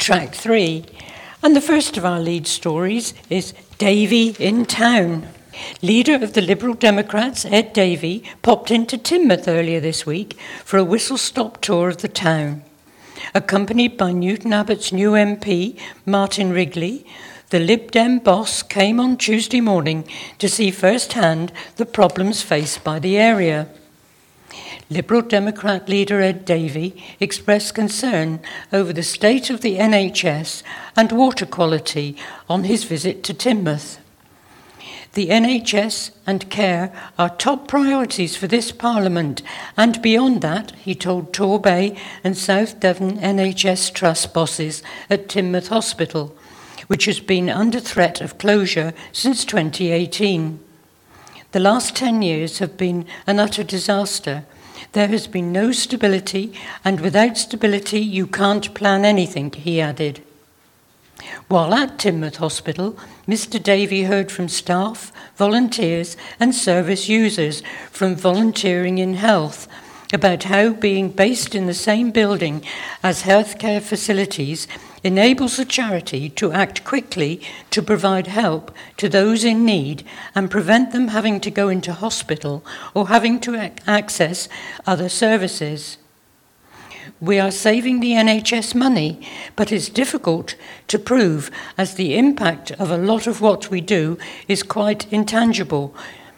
Track 3. And the first of our lead stories is Davey in town. Leader of the Liberal Democrats, Ed Davey, popped into Teignmouth earlier this week for a whistle-stop tour of the town. Accompanied by Newton Abbott's new MP, Martin Wrigley, the Lib Dem boss came on Tuesday morning to see firsthand the problems faced by the area. Liberal Democrat leader Ed Davey expressed concern over the state of the NHS and water quality on his visit to Teignmouth. The NHS and care are top priorities for this Parliament, and beyond that, he told Torbay and South Devon NHS Trust bosses at Teignmouth Hospital, which has been under threat of closure since 2018. The last 10 years have been an utter disaster. There has been no stability, and without stability you can't plan anything, he added. While at Teignmouth Hospital, Mr Davey heard from staff, volunteers and service users from Volunteering in Health about how being based in the same building as healthcare facilities enables the charity to act quickly to provide help to those in need and prevent them having to go into hospital or having to access other services. We are saving the NHS money, but it's difficult to prove as the impact of a lot of what we do is quite intangible.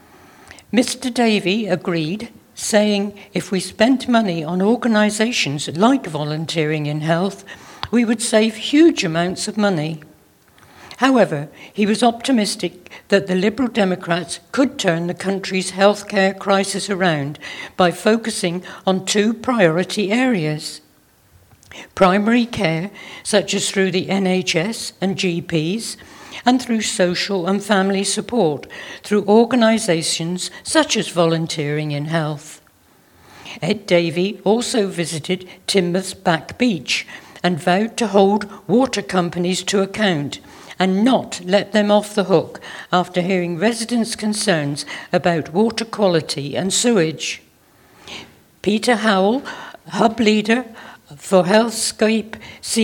Mr Davey agreed, saying if we spent money on organisations like Volunteering in Health, we would save huge amounts of money. However, he was optimistic that the Liberal Democrats could turn the country's healthcare crisis around by focusing on two priority areas. Primary care, such as through the NHS and GPs, and through social and family support through organisations such as Volunteering in Health. Ed Davey also visited Teignmouth's Back Beach and vowed to hold water companies to account and not let them off the hook after hearing residents' concerns about water quality and sewage. Peter Howell, hub leader for Healthscape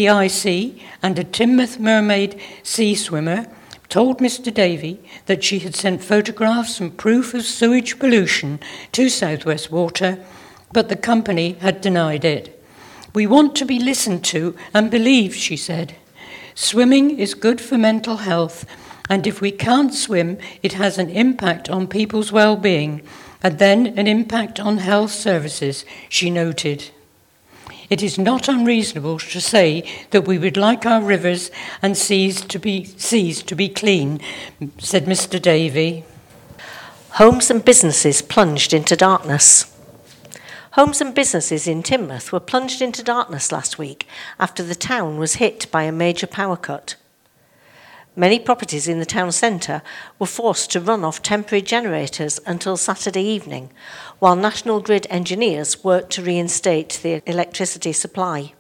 CIC and a Teignmouth Mermaid sea swimmer, told Mr Davey that she had sent photographs and proof of sewage pollution to South West Water, but the company had denied it. We want to be listened to and believed, she said. Swimming is good for mental health, and if we can't swim, it has an impact on people's well-being, and then an impact on health services, she noted. It is not unreasonable to say that we would like our rivers and seas to be clean, said Mr Davey. Homes and businesses plunged into darkness. Homes and businesses in Teignmouth were plunged into darkness last week after the town was hit by a major power cut. Many properties in the town centre were forced to run off temporary generators until Saturday evening, while National Grid engineers worked to reinstate the electricity supply.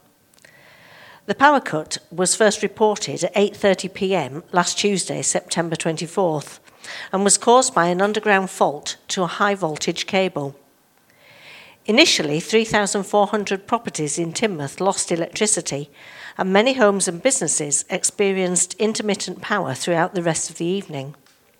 The power cut was first reported at 8:30 p.m. last Tuesday, September 24th, and was caused by an underground fault to a high-voltage cable. Initially, 3,400 properties in Teignmouth lost electricity, and many homes and businesses experienced intermittent power throughout the rest of the evening.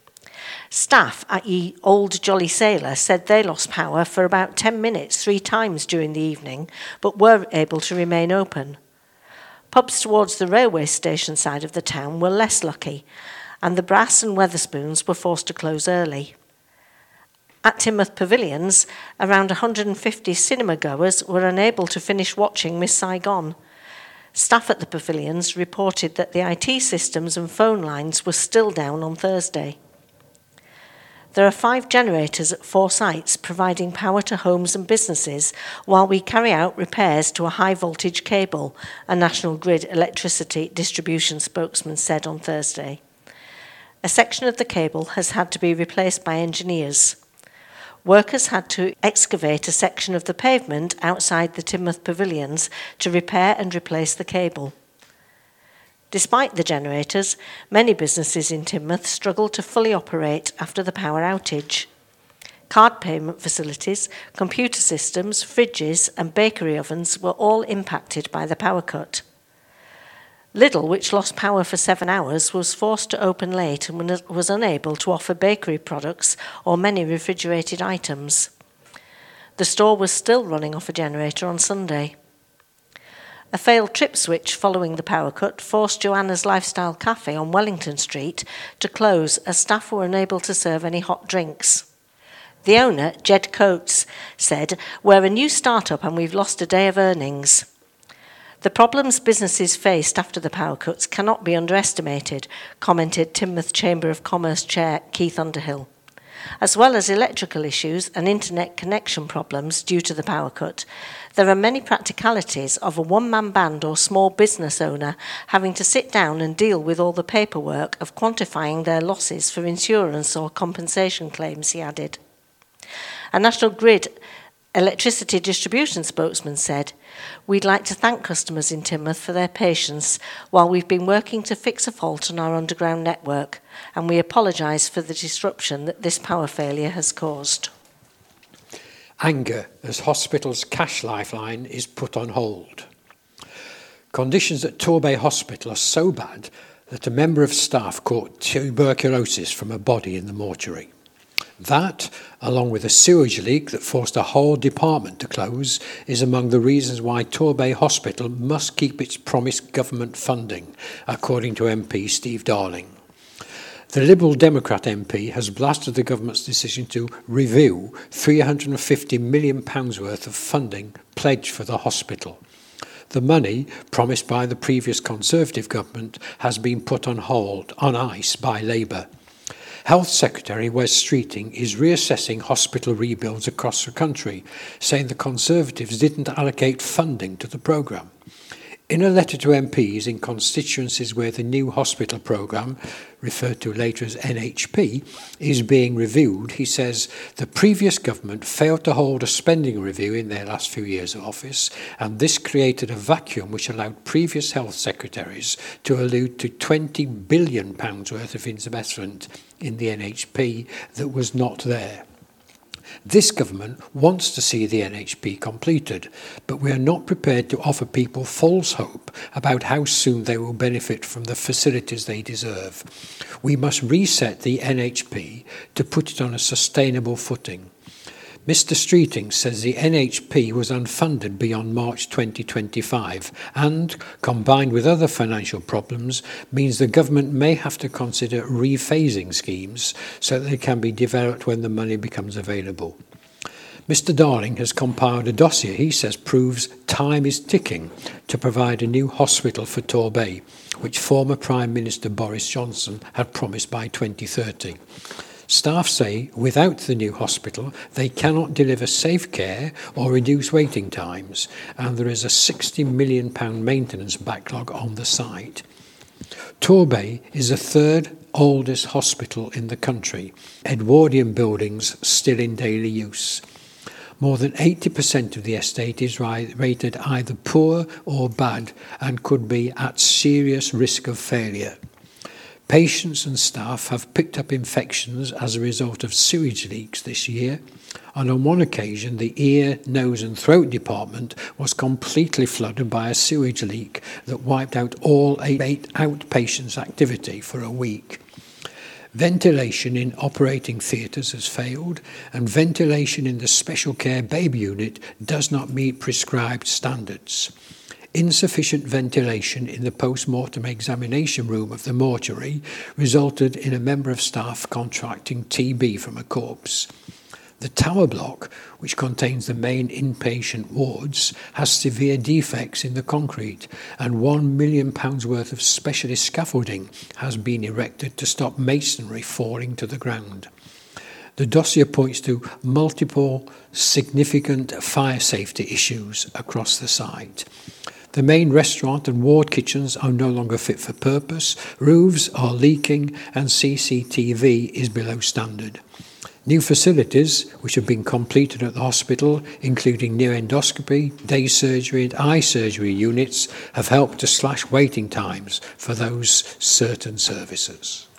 Staff at Ye Old Jolly Sailor said they lost power for about 10 minutes 3 times during the evening, but were able to remain open. Pubs towards the railway station side of the town were less lucky, and the Brass and Wetherspoons were forced to close early. At Teignmouth Pavilions, around 150 cinema goers were unable to finish watching Miss Saigon. Staff at the pavilions reported that the IT systems and phone lines were still down on Thursday. There are 5 generators at 4 sites providing power to homes and businesses while we carry out repairs to a high-voltage cable, a National Grid electricity distribution spokesman said on Thursday. A section of the cable has had to be replaced by engineers. Workers had to excavate a section of the pavement outside the Teignmouth Pavilions to repair and replace the cable. Despite the generators, many businesses in Teignmouth struggled to fully operate after the power outage. Card payment facilities, computer systems, fridges and bakery ovens were all impacted by the power cut. Lidl, which lost power for 7 hours, was forced to open late and was unable to offer bakery products or many refrigerated items. The store was still running off a generator on Sunday. A failed trip switch following the power cut forced Joanna's Lifestyle Cafe on Wellington Street to close as staff were unable to serve any hot drinks. The owner, Jed Coates, said, "We're a new start-up and we've lost a day of earnings." The problems businesses faced after the power cuts cannot be underestimated, commented Teignmouth Chamber of Commerce Chair Keith Underhill. As well as electrical issues and internet connection problems due to the power cut, there are many practicalities of a one-man band or small business owner having to sit down and deal with all the paperwork of quantifying their losses for insurance or compensation claims, he added. A National Grid electricity distribution spokesman said, "We'd like to thank customers in Teignmouth for their patience while we've been working to fix a fault on our underground network, and we apologise for the disruption that this power failure has caused." Anger as hospital's cash lifeline is put on hold. Conditions at Torbay Hospital are so bad that a member of staff caught tuberculosis from a body in the mortuary. That, along with a sewage leak that forced a whole department to close, is among the reasons why Torbay Hospital must keep its promised government funding, according to MP Steve Darling. The Liberal Democrat MP has blasted the government's decision to review £350 million worth of funding pledged for the hospital. The money, promised by the previous Conservative government, has been put on hold, on ice, by Labour. Health Secretary Wes Streeting is reassessing hospital rebuilds across the country, saying the Conservatives didn't allocate funding to the programme. In a letter to MPs in constituencies where the new hospital programme, referred to later as NHP, is being reviewed, he says the previous government failed to hold a spending review in their last few years of office, and this created a vacuum which allowed previous health secretaries to allude to £20 billion worth of investment in the NHP that was not there. This government wants to see the NHP completed, but we are not prepared to offer people false hope about how soon they will benefit from the facilities they deserve. We must reset the NHP to put it on a sustainable footing. Mr Streeting says the NHP was unfunded beyond March 2025 and, combined with other financial problems, means the government may have to consider rephasing schemes so that they can be developed when the money becomes available. Mr Darling has compiled a dossier he says proves time is ticking to provide a new hospital for Torbay, which former Prime Minister Boris Johnson had promised by 2030. Staff say without the new hospital, they cannot deliver safe care or reduce waiting times, and there is a £60 million maintenance backlog on the site. Torbay is the third oldest hospital in the country, Edwardian buildings still in daily use. More than 80% of the estate is rated either poor or bad and could be at serious risk of failure. Patients and staff have picked up infections as a result of sewage leaks this year, and on one occasion the ear, nose and throat department was completely flooded by a sewage leak that wiped out all 8 outpatients' activity for a week. Ventilation in operating theatres has failed, and ventilation in the special care baby unit does not meet prescribed standards. Insufficient ventilation in the post-mortem examination room of the mortuary resulted in a member of staff contracting TB from a corpse. The tower block, which contains the main inpatient wards, has severe defects in the concrete, and £1 million worth of specialist scaffolding has been erected to stop masonry falling to the ground. The dossier points to multiple significant fire safety issues across the site. The main restaurant and ward kitchens are no longer fit for purpose, roofs are leaking, and CCTV is below standard. New facilities, which have been completed at the hospital, including new endoscopy, day surgery and eye surgery units, have helped to slash waiting times for those certain services.